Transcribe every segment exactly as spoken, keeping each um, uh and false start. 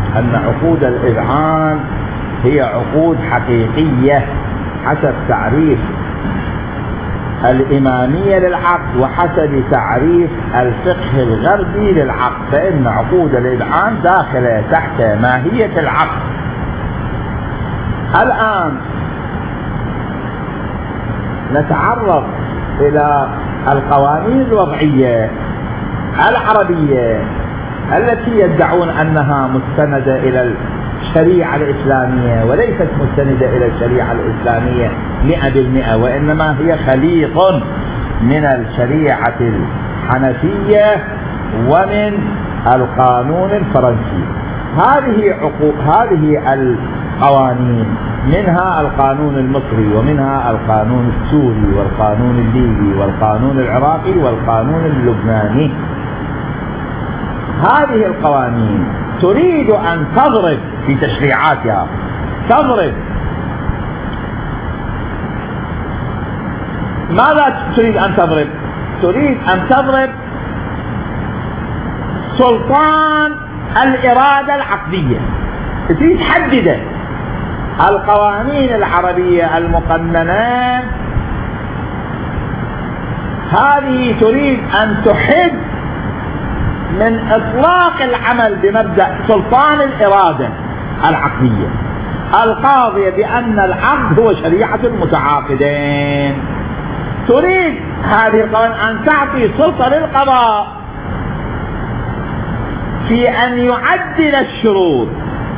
أن عقود الإذعان هي عقود حقيقية حسب تعريف الإمامية للعقد وحسب تعريف الفقه الغربي للعقد، فإن عقود الإذعان داخلة تحت ماهية العقد. الآن نتعرض إلى القوانين الوضعية العربية التي يدعون أنها مستندة إلى الشريعة الإسلامية وليست مستندة إلى الشريعة الإسلامية مئة بالمئة، وإنما هي خليط من الشريعة الحنفية ومن القانون الفرنسي. هذه عقود هذه القوانين منها القانون المصري ومنها القانون السوري والقانون الليبي والقانون العراقي والقانون اللبناني. هذه القوانين تريد أن تضرب في تشريعاتها، تضرب ماذا تريد أن تضرب؟ تريد أن تضرب سلطان الإرادة العقدية، تريد تحدد القوانين العربية المقننة. هذه تريد أن تحد من إطلاق العمل بمبدأ سلطان الإرادة العقدية القاضية بأن العقد هو شريعة المتعاقدين. تريد هذه القوانين أن تعطي سلطة للقضاء في أن يعدل الشروط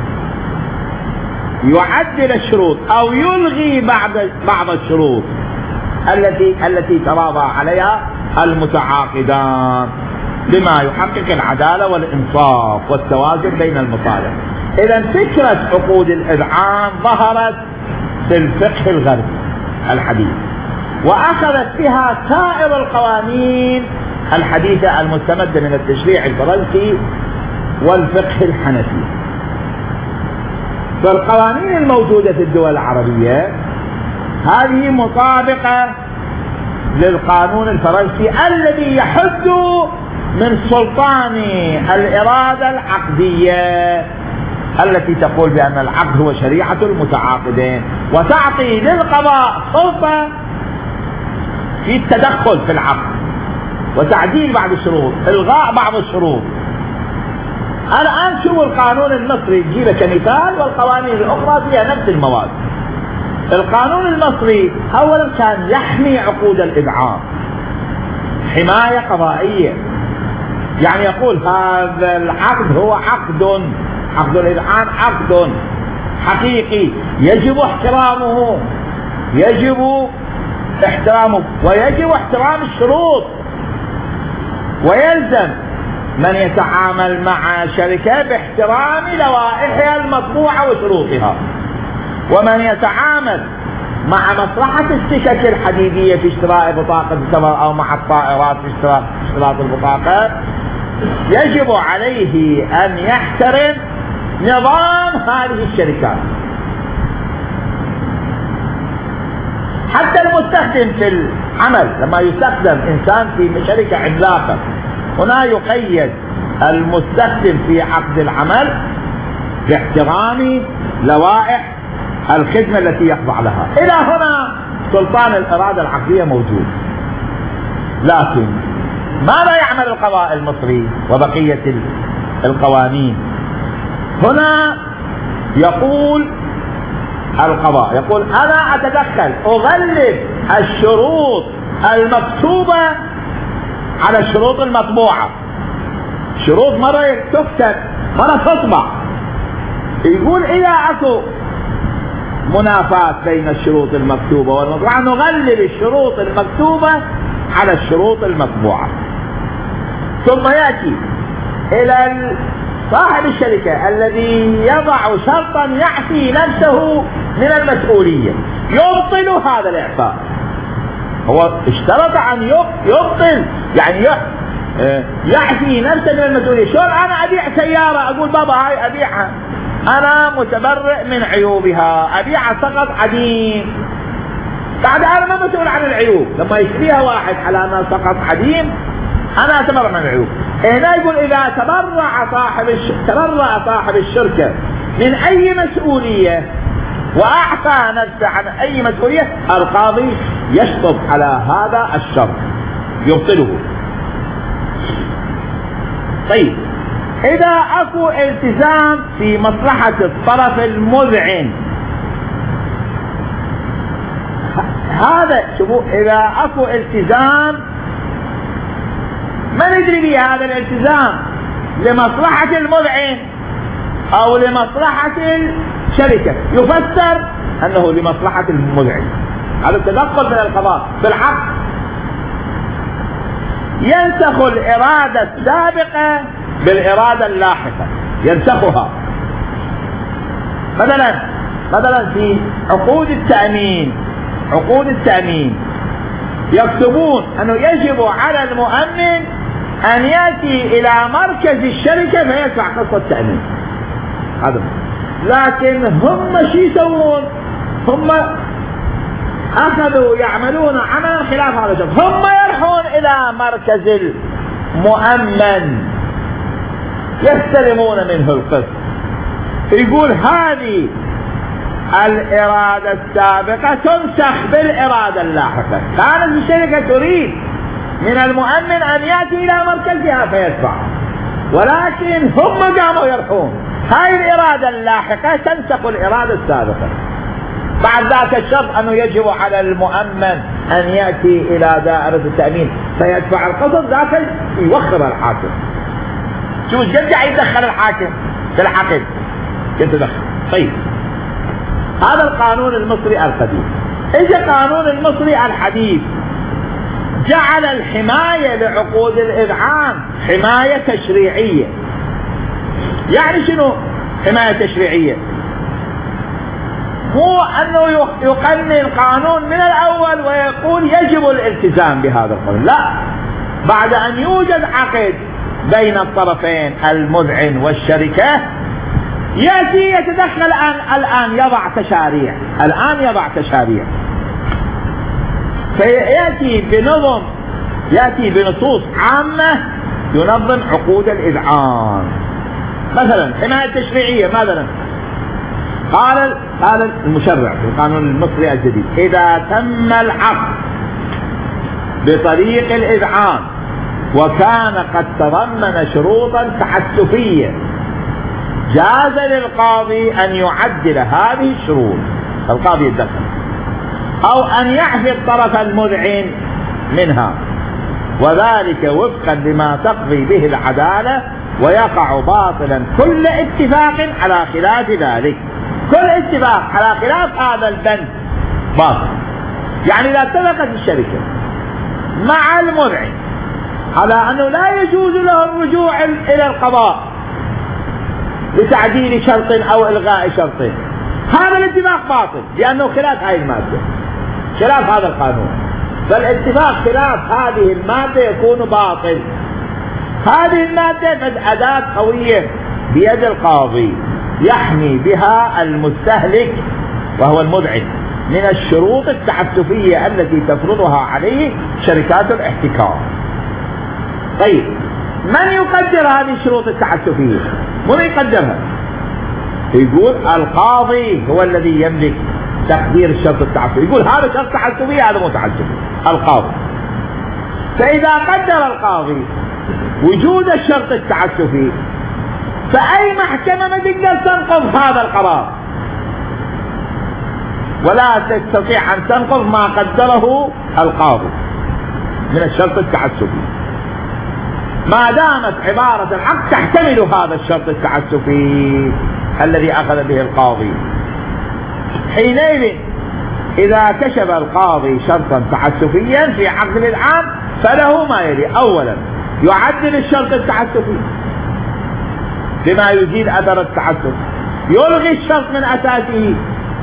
يعدل الشروط أو يلغي بعض بعض الشروط التي التي تراضى عليها المتعاقدان بما يحقق العدالة والإنصاف والتوازن بين المصالح. إذا فكرة عقود الإذعان ظهرت في الفقه الغربي الحديث، وأخذت بها سائر القوانين الحديثة المستمدة من التشريع الفرنسي والفقه الحنفي. فالقوانين الموجودة في الدول العربية هذه مطابقة للقانون الفرنسي الذي يحد من سلطان الإرادة العقدية التي تقول بأن العقد هو شريعة المتعاقدين، وتعطي للقضاء سلطة في التدخل في العقد وتعديل بعض الشروط، إلغاء بعض الشروط. الآن شوفوا القانون المصري نجيبه كمثال، والقوانين الأخرى فيها نفس المواد. القانون المصري أولا كان يحمي عقود الإذعان حماية قضائية، يعني يقول هذا العقد هو عقد عقد الإذعان عقد حقيقي يجب احترامه يجب احترامه ويجب احترام الشروط، ويلزم من يتعامل مع شركة باحترام لوائحها المطبوعة وشروطها، ومن يتعامل مع مصلحة السكك الحديدية في اشتراء بطاقة السفر أو مع الطائرات في اشتراء اشتراط البطاقة يجب عليه أن يحترم نظام هذه الشركات. حتى المستخدم في العمل لما يستخدم إنسان في شركة عملاقة هنا يقيد المستخدم في عقد العمل باحترام لوائح الخدمة التي يخضع لها. إلى هنا سلطان الإرادة العقدية موجود، لكن ماذا يعمل القضاء المصري وبقية القوانين؟ هنا يقول القضاء يقول أنا أتدخل أغلب الشروط المكتوبة على الشروط المطبوعة. شروط مرة تكتب مرة تطبع. يقول إذا أكو منافاة بين الشروط المكتوبة والمطبوعة نغلب الشروط المكتوبة على الشروط المطبوعة. ثم يأتي إلى صاحب الشركة الذي يضع شرطا يعفي نفسه من المسؤولية يبطل هذا الإعفاء. هو اشترط أن يبطل يعني يعفي نفسه من المسؤولية. شلون أنا أبيع سيارة أقول بابا هاي أبيعها أنا متبرئ من عيوبها، أبيعها سقط عديم، بعد أنا ما مسؤول عن العيوب. لما يشتريها واحد على أنها سقط عديم أنا أتبرئ من العيوب. هنا يقول إذا تبرع صاحب الش... تبرع صاحب الشركة من أي مسؤولية وأعفى نفسه عن أي مسؤولية، القاضي يشطب على هذا الشرط يبطله. طيب إذا أكو التزام في مصلحة الطرف المذعن، هذا شوفوا إذا أكو التزام ما ندري بهذا الالتزام لمصلحة المذعن أو لمصلحة الشركة، يفسر أنه لمصلحة المذعن. هذا التدخل من القضاء بالحق ينسخ الإرادة السابقة بالإرادة اللاحقة، ينسخها. مثلا مثلا في عقود التأمين، عقود التأمين يكتبون أنه يجب على المؤمن أن يأتي إلى مركز الشركة فيدفع قسط التأمين. هذا لكن هم شو يسوون؟ هم أخذوا يعملون عملا خلاف هذا الشرط، هم يروحون إلى مركز المؤمن يستلمون منه القسط. يقول هذه الإرادة السابقة تنسخ بالإرادة اللاحقة. كانت الشركة تريد من المؤمن أن يأتي إلى مركزها فيدفع، ولكن هم قاموا يرحون، هاي الإرادة اللاحقة تنسخ الإرادة السابقة. بعد ذاك الشرط أنه يجب على المؤمن أن يأتي إلى دائرة التأمين فيدفع القسط، ذاك يوخر الحاكم. شو قد قاعد يدخل الحاكم في العقد يتدخل. طيب هذا القانون المصري القديم. اجى قانون المصري الحديث جعل الحماية لعقود الإذعان حماية تشريعية. يعني شنو حماية تشريعية؟ مو أنه يقنن قانون من الأول ويقول يجب الالتزام بهذا القانون، لا، بعد أن يوجد عقد بين الطرفين المذعن والشركة يأتي يتدخل الآن الآن يضع تشاريع الآن يضع تشاريع فيأتي بنظم، يأتي بنصوص عامة ينظم عقود الإذعان. مثلا حماية تشريعية، مثلا قال قال المشرع في القانون المصري الجديد: إذا تم العقد بطريق الإذعان وكان قد تضمن شروطا تعسفية جاز للقاضي أن يعدل هذه الشروط، القاضي يتدخل، أو أن يعفي الطرف المذعن منها، وذلك وفقا لما تقضي به العدالة، ويقع باطلا كل اتفاق على خلاف ذلك. كل اتفاق على خلاف هذا البند باطل. يعني إذا اتفقت الشركة مع المذعن على أنه لا يجوز له الرجوع إلى القضاء لتعديل شرط أو إلغاء شرط، هذا الاتفاق باطل لأنه خلاف هذه المادة، خلاف هذا القانون. فالاتفاق خلاف هذه المادة يكون باطل. هذه المادة قد أداة قوية بيد القاضي يحمي بها المستهلك وهو المذعن من الشروط التعسفية التي تفرضها عليه شركات الاحتكار. طيب من يقدر هذه الشروط التعسفية؟ من يقدرها؟ يقول القاضي هو الذي يملك تقدير الشرط التعسفي. يقول هذا شرط تعسفي، هذا مو تعسفي، القاضي. فإذا قدر القاضي وجود الشرط التعسفي فأي محكمة ما تقدر تنقض هذا القرار، ولا تستطيع أن تنقض ما قدره القاضي من الشرط التعسفي ما دامت عبارة العقد تحتمل هذا الشرط التعسفي الذي أخذ به القاضي. حينئذ إذا كشف القاضي شرطا تعسفيا في عقد الإذعان فله ما يلي: أولا يعدل الشرط التعسفي بما يزيد أثر التعسف، يلغي الشرط من أساسه،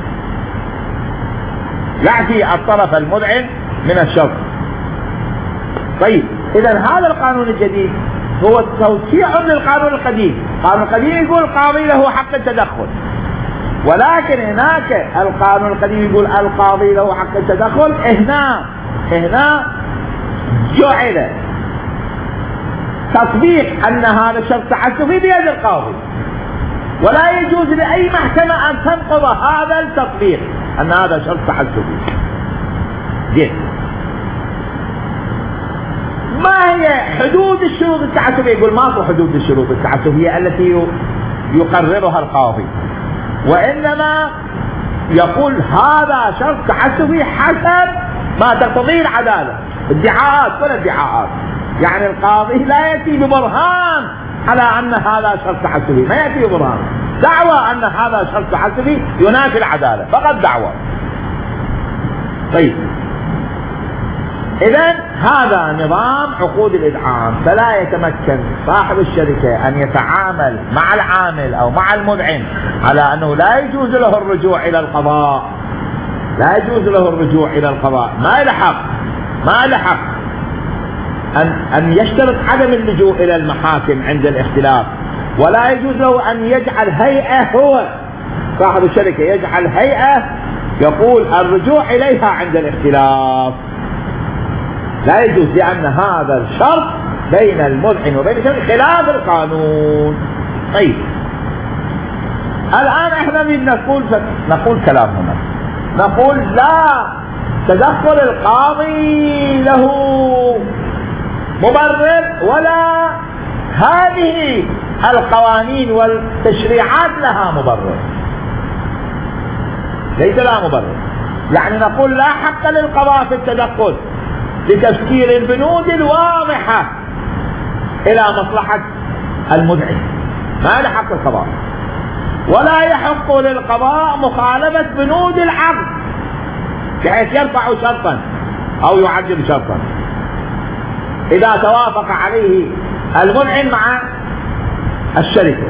يعفي الطرف المذعن من الشرط. طيب إذا هذا القانون الجديد هو توسيع للقانون القديم. القانون القديم يقول القاضي له حق التدخل، ولكن هناك القانون القديم يقول القاضي له حق التدخل. هنا هنا جعل تطبيق أن هذا الشرط تعسفي بيد القاضي، ولا يجوز لأي محكمة أن تنقض هذا التطبيق أن هذا شرط تعسفي. جيد. ما هي حدود الشروط التعسفية؟ يقول ما في حدود الشروط التعسفية التي يقررها القاضي، وإنما يقول هذا شرط تعسفي حسب ما تقتضيه العدالة. ادعاءات ولا ادعاءات، يعني القاضي لا يأتي ببرهان على أن هذا شرط تعسفي، ما يأتي ببرهان، دعوى أن هذا شرط تعسفي ينافي العدالة، فقط دعوى. طيب، إذن هذا نظام عقود الإدعام، فلا يتمكن صاحب الشركة أن يتعامل مع العامل أو مع المدعم على أنه لا يجوز له الرجوع إلى القضاء، لا يجوز له الرجوع إلى القضاء، ما له حق، ما له حق أن أن يشترط عدم اللجوء إلى المحاكم عند الاختلاف، ولا يجوز له أن يجعل هيئة، هو صاحب الشركة يجعل هيئة يقول الرجوع إليها عند الاختلاف، لا يجوز، لأن هذا الشرط بين المدعم وبين الشركة خلاف القانون. طيب، الآن احنا من نقول نقول كلام هنا، نقول لا تدخل القاضي له مبرر، ولا هذه القوانين والتشريعات لها مبرر، ليس لها مبرر. يعني نقول لا حق للقضاء في التدخل لتفسير البنود الواضحة إلى مصلحة المدعي، ما له حق القضاء، ولا يحق للقضاء مخالفة بنود العقد بحيث يرفع شرطا أو يعدل شرطا إذا توافق عليه المدعم مع الشركة،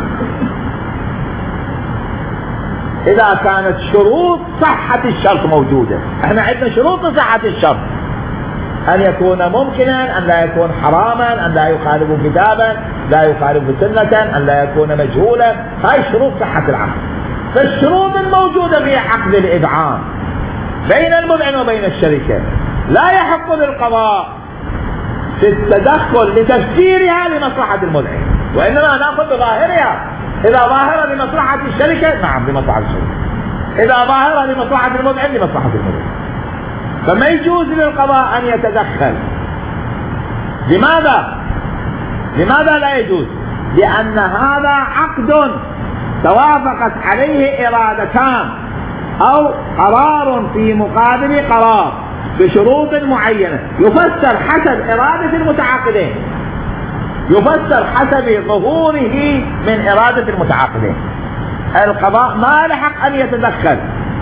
إذا كانت شروط صحة الشرط موجودة. احنا عندنا شروط صحة الشرط، أن يكون ممكنا، أن لا يكون حراما، أن لا يخالف كتابا، لا يخالف سنة، أن لا يكون مجهولا، هاي شروط صحة العقد. فالشروط الموجودة في عقد الإدعام بين المدعم وبين الشركة لا يحق للقضاء في التدخل لتفسيرها لمصلحة المدعم، وإنما نأخذ بظاهرها. إذا ظاهرة لمصلحة الشركة نعم لمصلحة الشركة، إذا ظاهرة لمصلحة المدعم لمصلحة المدعم، فما يجوز للقضاء أن يتدخل. لماذا؟ لماذا لا يجوز؟ لأن هذا عقد توافقت عليه إرادتان أو قرار في مقابل قرار بشروط معينة، يفسر حسب إرادة المتعاقدين، يفسر حسب ظهوره من إرادة المتعاقدين. القضاء ما له حق أن يتدخل.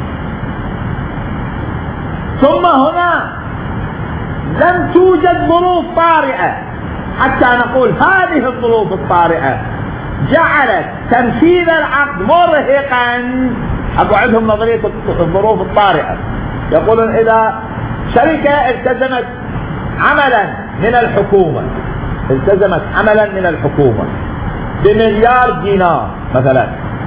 ثم هنا لم توجد ظروف طارئة حتى نقول هذه الظروف الطارئة جعلت تنفيذ العقد مرهقا. أقول عندهم نظرية الظروف الطارئة، يقولون إذا شركة التزمت عملا من الحكومة، التزمت عملا من الحكومة بمليار دينار مثلا،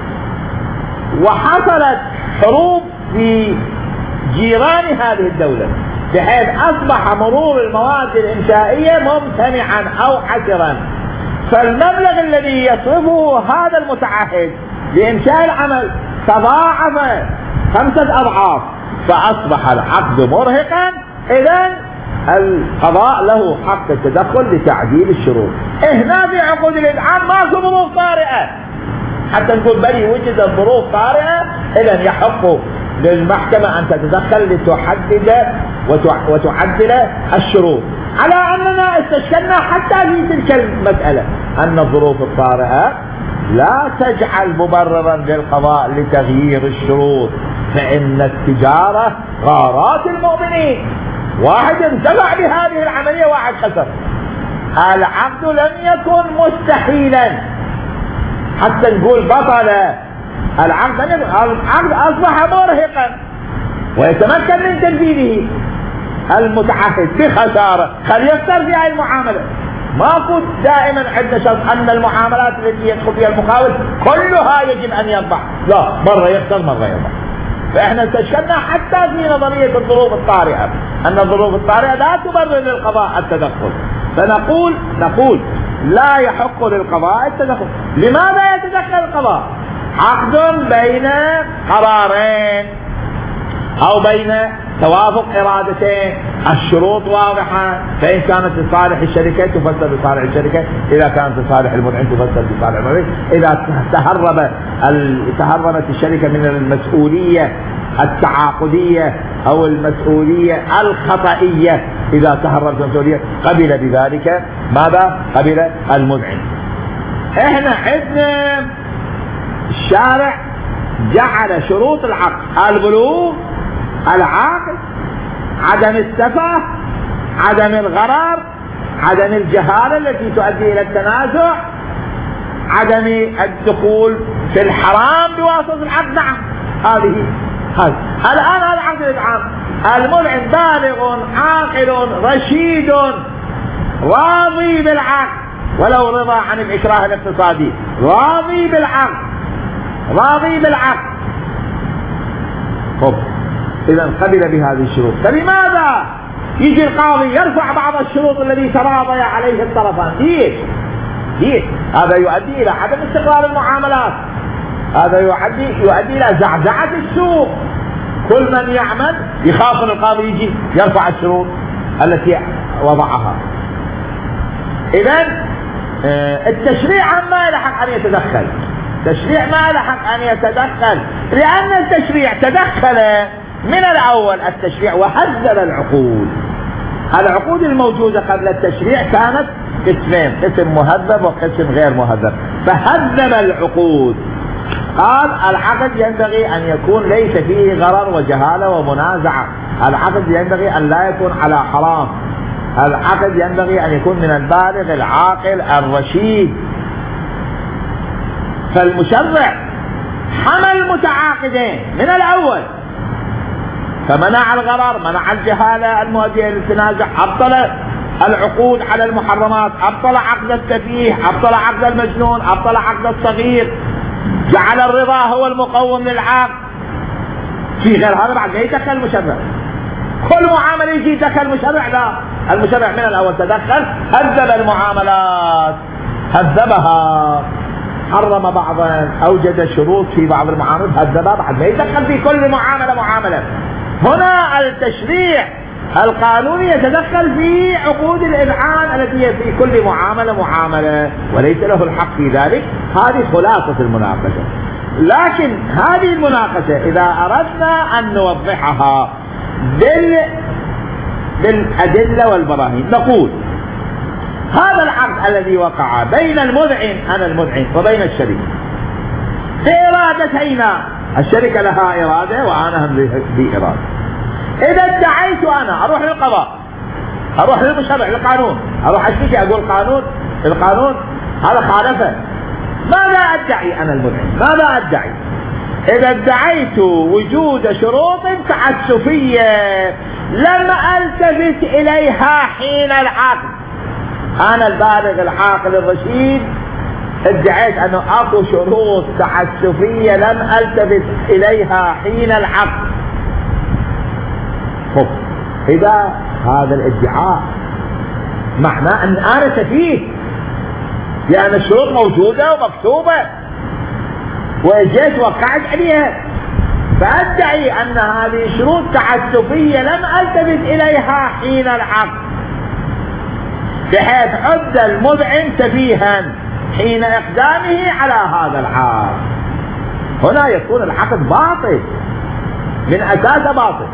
وحصلت حروب في جيران هذه الدولة بحيث أصبح مرور المواد الإنشائية ممتنعا أو حجرا، فالمبلغ الذي يصرفه هذا المتعهد لإنشاء العمل تضاعف خمسة أضعاف، فأصبح العقد مرهقا. إذن القضاء له حق التدخل لتعديل الشروط. هنا في عقود الإدعام ماكو ظروف طارئة حتى نقول بل وجدت ظروف طارئة، إذن يحق للمحكمة أن تتدخل لتحدد وتعدل الشروط، على أننا استشكلنا حتى في تلك المسألة أن الظروف الطارئة لا تجعل مبررا للقضاء لتغيير الشروط، فإن التجارة غارات المؤمنين، واحد انتفع بهذه العملية واحد خسر. العقد لم يكن مستحيلا حتى نقول بطل العقد، العقد أصبح مرهقا ويتمكن من تنفيذه المتعهد بخسارة، خلي يخسر في هذه المعاملة. ماكو دائما عندنا شرط أن المعاملات التي يدخل فيها المقاول كلها يجب أن يربح، لا، مرة يخسر مرة يربح. فإحنا استشكلنا حتى في نظرية الظروف الطارئة أن الظروف الطارئة لا تبرر للقضاء التدخل، فنقول نقول لا يحق للقضاء التدخل. لماذا يتدخل القضاء؟ عقد بين قرارين أو بين توافق إرادتين، الشروط واضحة، فإن كانت لصالح الشركة تفسر لصالح الشركة، إذا كانت لصالح المدعي تفسر لصالح المدعي، إذا تهرب تهربت الشركة من المسؤولية التعاقدية أو المسؤولية الخطئية، إذا تهربت المسؤولية قبل بذلك ماذا؟ قبل المدعي. إحنا عندنا الشارع جعل شروط العقد: البلوغ، العاقل، عدم السفه، عدم الغرر، عدم الجهالة التي تؤدي إلى التنازع، عدم الدخول في الحرام بواسطة العقد. نعم، هذه هذه الآن هذا عقد الإدعام. المدعي بالغ عاقل رشيد راضي بالعقد ولو رضى عن الإكراه الاقتصادي، راضي بالعقد، راضي بالعقد. طب إذا قبل بهذه الشروط، فلماذا يجي القاضي يرفع بعض الشروط الذي تراضي عليه الطرفان؟ ليش؟ ليش؟ هذا يؤدي إلى عدم استقرار المعاملات، هذا يؤدي يؤدي إلى زعزعة السوق. كل من يعمل يخاف ان القاضي يجي يرفع الشروط التي وضعها. إذن التشريع ما له حق أن يتدخل، التشريع ما له حق أن يتدخل، لأن التشريع تدخل من الأول. التشريع وهذب العقود، العقود الموجودة قبل التشريع كانت قسمين: قسم مهذب وقسم غير مهذب، فهذب العقود. قال العقد ينبغي أن يكون ليس فيه غرر وجهالة ومنازعة، العقد ينبغي أن لا يكون على حرام، العقد ينبغي أن يكون من البالغ العاقل الرشيد. فالمشرع حمى المتعاقدين من الأول، فمنع الغرر، منع الجهالة المؤدية للتنازع، أبطل العقود على المحرمات، أبطل عقد السفيه، أبطل عقد المجنون، أبطل عقد الصغير، جعل الرضا هو المقوم للعقد. في غير هذا بعد ما يدخل المشرع، كل معاملة يجي يدخل المشرع؟ لا، المشرع من الأول تدخل، هذب المعاملات، هذبها، حرم بعضا، أوجد شروط في بعض المعاملات هذبها، بعد ما يدخل في كل معاملة معاملة. هنا التشريع القانوني يتدخل في عقود الإذعان التي هي في كل معاملة معاملة، وليس له الحق في ذلك. هذه خلاصة المناقشة. لكن هذه المناقشة إذا أردنا أن نوضحها بال... بالأدلة والبراهين، نقول هذا العقد الذي وقع بين المدعن، أنا المدعن، وبين الشركة بإرادتينا، الشركة لها إرادة وأنا هم لي إرادة. إذا ادعيت أنا أروح للقضاء، أروح للمشرع، للقانون، أروح أشتكي أقول قانون القانون هذا خالفه، ماذا أدعي أنا المدعي؟ ماذا أدعي؟ إذا ادعيت وجود شروط تعسفية لم ألتفت إليها حين العقد، أنا البالغ العاقل الرشيد ادعيت أنه أكو شروط تعسفية لم ألتفت إليها حين العقد، إذا هذا الادعاء معناه أن أنا سفيه، لأن الشروط موجودة ومكتوبة وإجيت وقعت عليها، فأدعي أن هذه شروط تعسفية لم ألتفت إليها حين العقد، بحيث عد المدعن سفيها حين إقدامه على هذا العقد. هنا يكون العقد باطل من أساسه، باطل،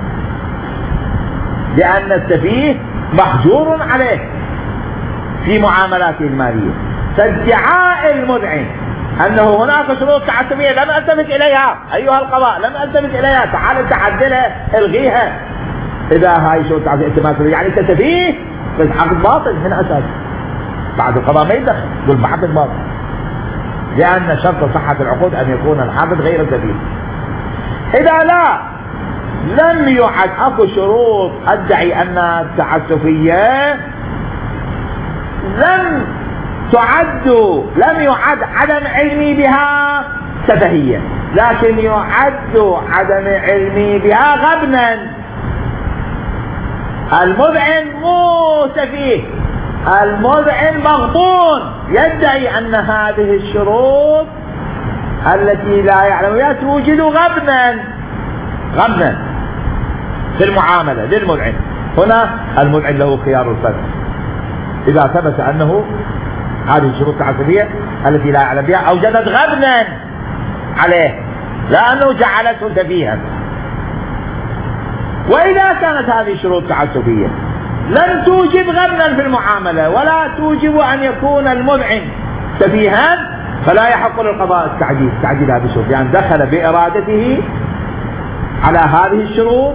لأن السفيه محجور عليه في معاملاته المالية. فادعاء المدعن أنه هناك شروط تعسفية لم ألتفت إليها أيها القضاء، لم ألتفت إليها، تعال تعدلها، الغيها، إذا هاي شروط تعسفية يعني كسفيه، فالعقد باطل من أساس. بعد القضاء ما يدخل يقول بعقد باطل، لأن شرط صحة العقود أن يكون العقد غير سفيه. إذا لا لم يعد أكو شروط أدعي أنها تعسفية، لم تعد لم يعد عدم علمي بها سفهية، لكن يعد عدم علمي بها غبنا. المدعن مو سفيه، المذعن مغبون يدعي أن هذه الشروط التي لا يعلم بها توجد غبنا غبنا في المعاملة للمذعن. هنا المذعن له خيار الفسخ إذا ثبت أنه هذه الشروط التعسفية التي لا يعلم بها أوجدت غبنا عليه لأنه جعلته سفيها. وإذا كانت هذه الشروط التعسفية لم توجب غبنا في المعاملة ولا توجب أن يكون المذعن سفيها فلا يحق للقضاء التعديل تعديل هذه الشروط، يعني دخل بإرادته على هذه الشروط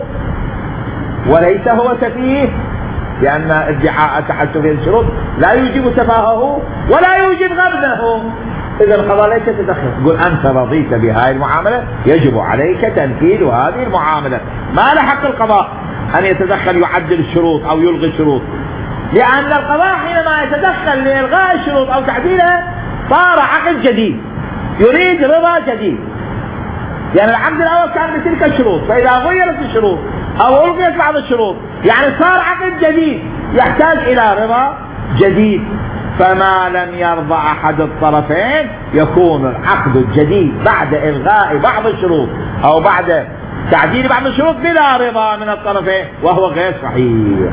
وليس هو سفيه، لأن ادعاء تحسب الشروط لا يوجب سفاهه ولا يوجب غبنه. إذا القضاء ليس تدخل، يقول أنت رضيت بهذه المعاملة يجب عليك تنفيذ هذه المعاملة، ما لحق القضاء أن يتدخل يعدل الشروط أو يلغي الشروط، لأن القضاء حينما يتدخل لإلغاء الشروط أو تعديلها صار عقد جديد يريد رضا جديد، يعني العقد الأول كان بتلك الشروط فإذا غيرت الشروط أو ألغيت بعض الشروط يعني صار عقد جديد يحتاج إلى رضا جديد. فما لم يرضى أحد الطرفين يكون العقد الجديد بعد إلغاء بعض الشروط أو بعد تعديل بعض الشروط بلا رضا من الطرفين وهو غير صحيح.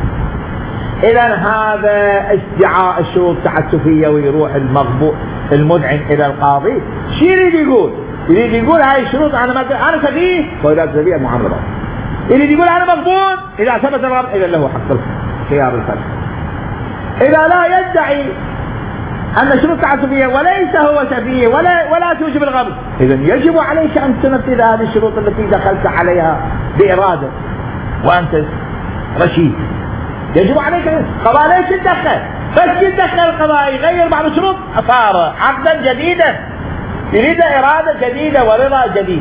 إذا هذا ادعاء الشروط التعسفية ويروح المغبوط المذعن إلى القاضي شو يريد يقول؟ يريد يقول هاي الشروط أنا ما أنا سفيه فإذا سفيه المعاملة. يريد يقول أنا مغبون إذا ثبت الرب إذا له حق خيار الفسخ. إذا لا يدعي أن شروط تعسفية وليس هو سفيه ولا ولا توجب الغبن إذا يجب عليك أن تنفذ هذه الشروط التي دخلت عليها بإرادة وأنت رشيد. يجب عليك القضاء ليش يتدخل بس يتدخل القضاء يغير بعض الشروط صار عقدا جديدا يريد إرادة جديدة ورضا جديد.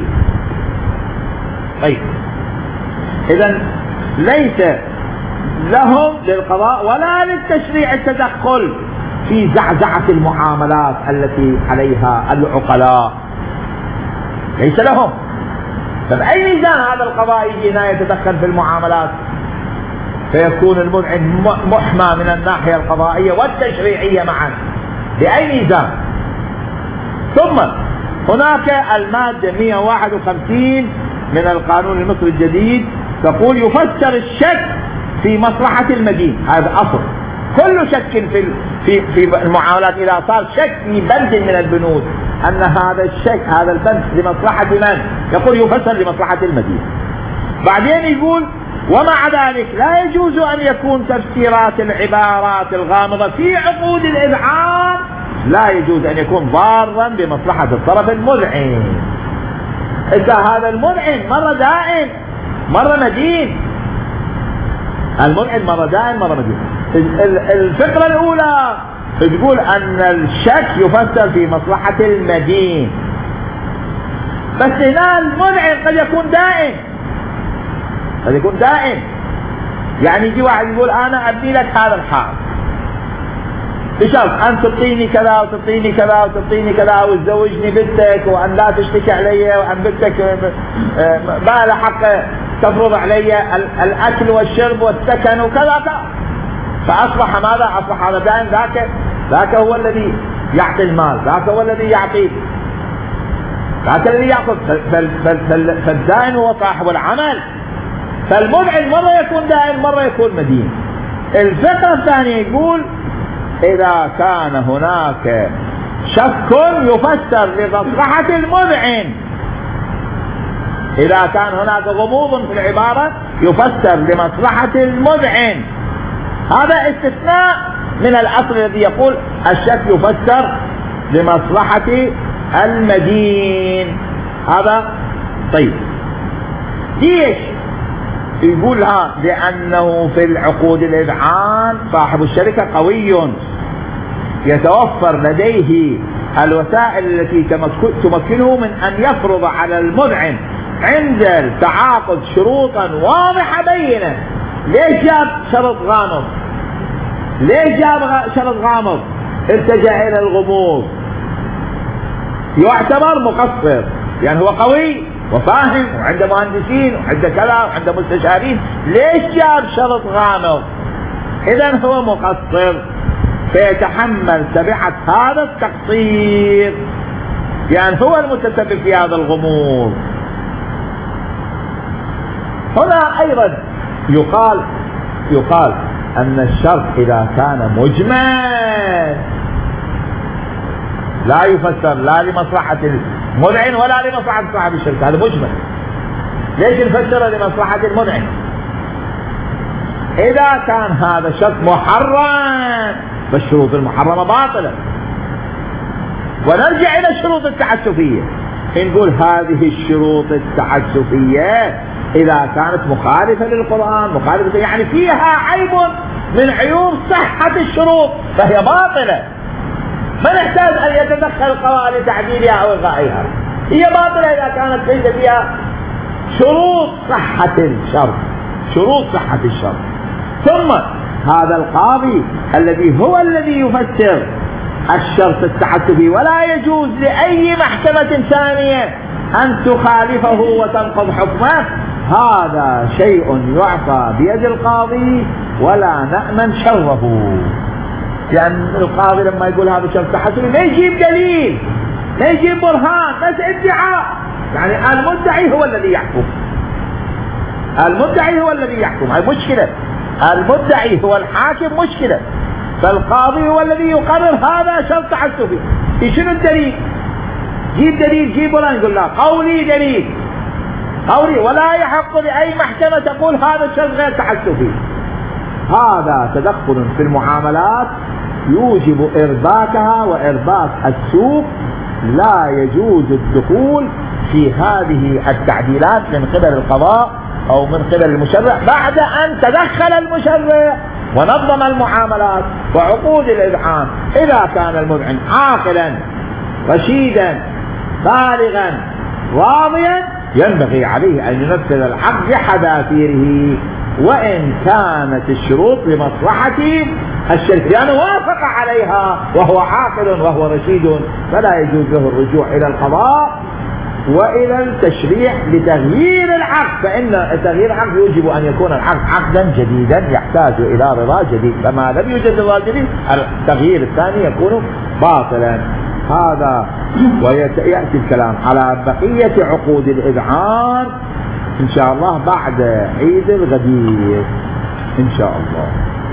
طيب إذا ليس لهم للقضاء ولا للتشريع التدخل في زعزعة المعاملات التي عليها العقلاء، ليس لهم. فبأي ميزان هذا القضاء يجي هنا يتدخل في المعاملات فيكون المذعن محمى من الناحية القضائية والتشريعية معا؟ بأي ميزان؟ ثم هناك المادة مئة وواحد وخمسين من القانون المصري الجديد تقول يفسر الشك في مصلحة المدين. هذا أصل كل شك في في في المعاملات إذا صار شك في بند من البنود أن هذا الشك هذا البند لمصلحة من؟ يقول يفسر لمصلحة المدين. بعدين يقول ومع ذلك لا يجوز أن يكون تفسيرات العبارات الغامضة في عقود الإذعان لا يجوز أن يكون ضارا بمصلحة الطرف المذعن. إذا هذا المذعن مرة دائم مرة مدين، المذعن مرة دائم مرة مدين. الفكرة الأولى تقول أن الشك يفسر في مصلحة المدين، بس هنا المذعن قد يكون دائم قد يكون دائم يعني يجي واحد يقول أنا أبني لك هذا الحائط بشرط أن تعطيني كذا وتعطيني كذا وتعطيني كذا وتزوجني بنتك وأن لا تشتكي علي وأن بنتك ما لها حق تفرض علي الأكل والشرب والسكن وكذا كذا. فأصبح ماذا؟ أصبح هذا دائم ذاك ذاك هو الذي يعطي المال، ذاك هو الذي يعطي ذاك الذي يأخذ. فالدائن هو صاحب العمل. فالمذعن مرة يكون دائم مرة يكون مدين. الفكرة الثانية يقول إذا كان هناك شك يفسر لمصلحة المذعن، إذا كان هناك غموض في العبارة يفسر لمصلحة المذعن، هذا استثناء من الأصل الذي يقول الشك يفسر لمصلحة المدين. هذا طيب ليش؟ يقولها لأنه في العقود الإذعان صاحب الشركة قوي يتوفر لديه الوسائل التي تمكنه من أن يفرض على المذعن عند التعاقد شروطا واضحة بينة. ليش جاب شرط غامض؟ ليش جاب شرط غامض؟ اتجه إلى الغموض، يعتبر مقصر يعني هو قوي وفاهم وعنده مهندسين وعنده كذا وعنده مستشارين. ليش جاب شرط غامض؟ إذن هو مقصر فيتحمل تبعة هذا التقصير، يعني هو المتسبب في هذا الغموض. هنا أيضا يقال يقال أن الشرط إذا كان مجمل لا يفسر لا لمصلحة المدعن ولا لمصلحة صاحب الشرك، هذا مجمل. ليش نفسره لمصلحة المدعن؟ إذا كان هذا الشرط محرم فالشروط المحرمة باطلة. ونرجع إلى الشروط التعسفية، نقول هذه الشروط التعسفية إذا كانت مخالفة للقرآن، مخالفة يعني فيها عيب من عيوب صحة الشروط فهي باطلة، ما نحتاج أن يتدخل القضاء لتعديلها أو إلغائها، هي باطلة إذا كانت ليس فيها شروط صحة الشرط، شروط صحة الشرط. ثم هذا القاضي الذي هو الذي يفسر الشرط التعسفي، ولا يجوز لأي محكمة ثانية أن تخالفه وتنقض حكمه، هذا شيء يعطى بيد القاضي ولا نأمن شره. لأن القاضي لما يقول هذا شرط تحسبي ما يجيب دليل، ما يجيب برهان، بس ادعاء. يعني المدعي هو الذي يحكم، المدعي هو الذي يحكم، هاي مشكلة. المدعي هو الحاكم مشكلة، فالقاضي هو الذي يقرر هذا شرط تحسبي. شنو الدليل؟ جيب دليل، جيب برهان. يقول لا، قولي دليل، قولي، ولا يحق لأي محكمة تقول هذا الشرط غير تحسبي. هذا تدخل في المعاملات يوجب إرباكها وإرباك السوق، لا يجوز الدخول في هذه التعديلات من قبل القضاء أو من قبل المشرع بعد أن تدخل المشرع ونظم المعاملات وعقود الإذعان. إذا كان المذعن عاقلا رشيدا بالغا راضيا ينبغي عليه أن ينفذ العقد بحذافيره، وإن كانت الشروط لمصلحة الشرك لأنه وافق عليها وهو عاقل وهو رشيد، فلا يجوز له الرجوع إلى القضاء وإلى التشريع لتغيير العقد، فإن تغيير العقد يجب أن يكون العقد عقدا جديدا يحتاج إلى رضا جديد، فما لم يوجد رضا جديد التغيير الثاني يكون باطلا. هذا ويأتي الكلام على بقية عقود الإذعان إن شاء الله بعد عيد الغدير إن شاء الله.